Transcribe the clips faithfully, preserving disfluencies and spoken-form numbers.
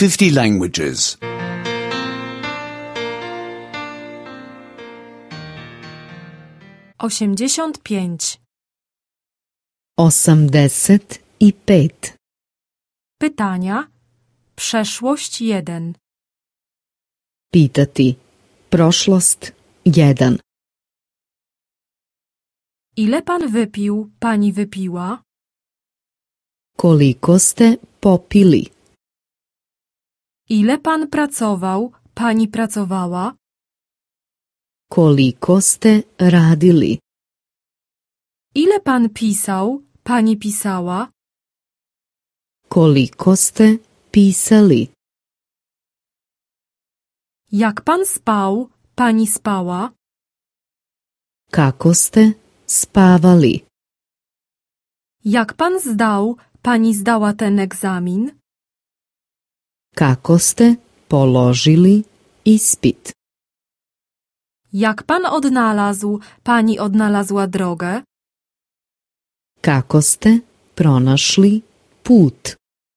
fifty languages. Osiemdziesiąt pięć. Osamdeset i pet. Pytania. Przeszłość jeden. Pitati. Prošlost jedan. Ile pan wypił, pani wypiła? Koliko ste popili? Ile pan pracował, pani pracowała? Koliko ste radili? Ile pan pisał, pani pisała? Koliko ste pisali? Jak pan spał, pani spała? Kako ste spavali? Jak pan zdał, pani zdała ten egzamin? Kako ste položili ispit? Jak pan odnalazł, pani odnalazła drogę? Kako ste pronašli put?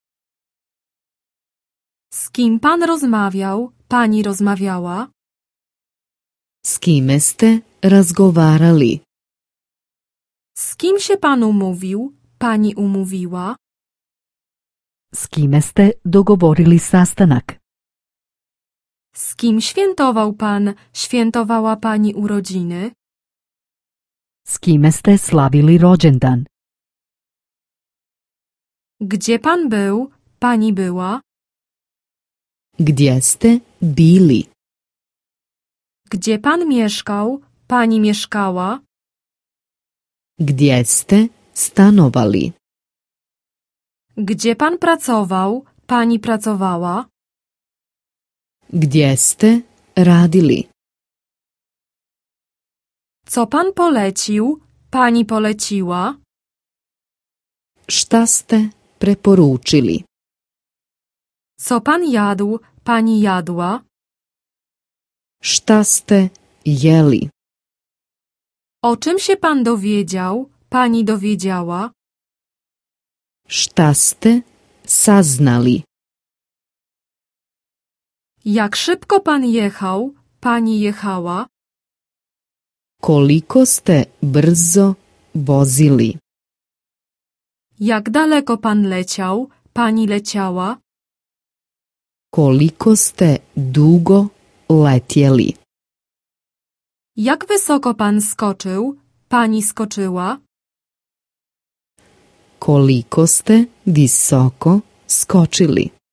Z kim pan rozmawiał, pani rozmawiała? S kime ste razgovarali? Z kim się pan umówił, pani umówiła? S kime ste dogovorili sastanak? Z kim świętował pan, świętowała pani urodziny? S kime ste slavili rođendan? Gdzie pan był, pani była? Gdje ste bili? Gdzie pan mieszkał, pani mieszkała? Gdje ste stanovali? Gdzie pan pracował, pani pracowała? Gdje ste radili? Co pan polecił, pani poleciła? Šta ste preporučili? Co pan jadł, pani jadła? Šta ste jeli? O czym się pan dowiedział, pani dowiedziała? Šta ste saznali? Jak szybko pan jechał, pani jechała? Koliko ste brzo vozili? Jak daleko pan leciał, pani leciała? Koliko ste dugo letjeli? Jak wysoko pan skoczył, pani skoczyła? Koliko ste visoko skočili?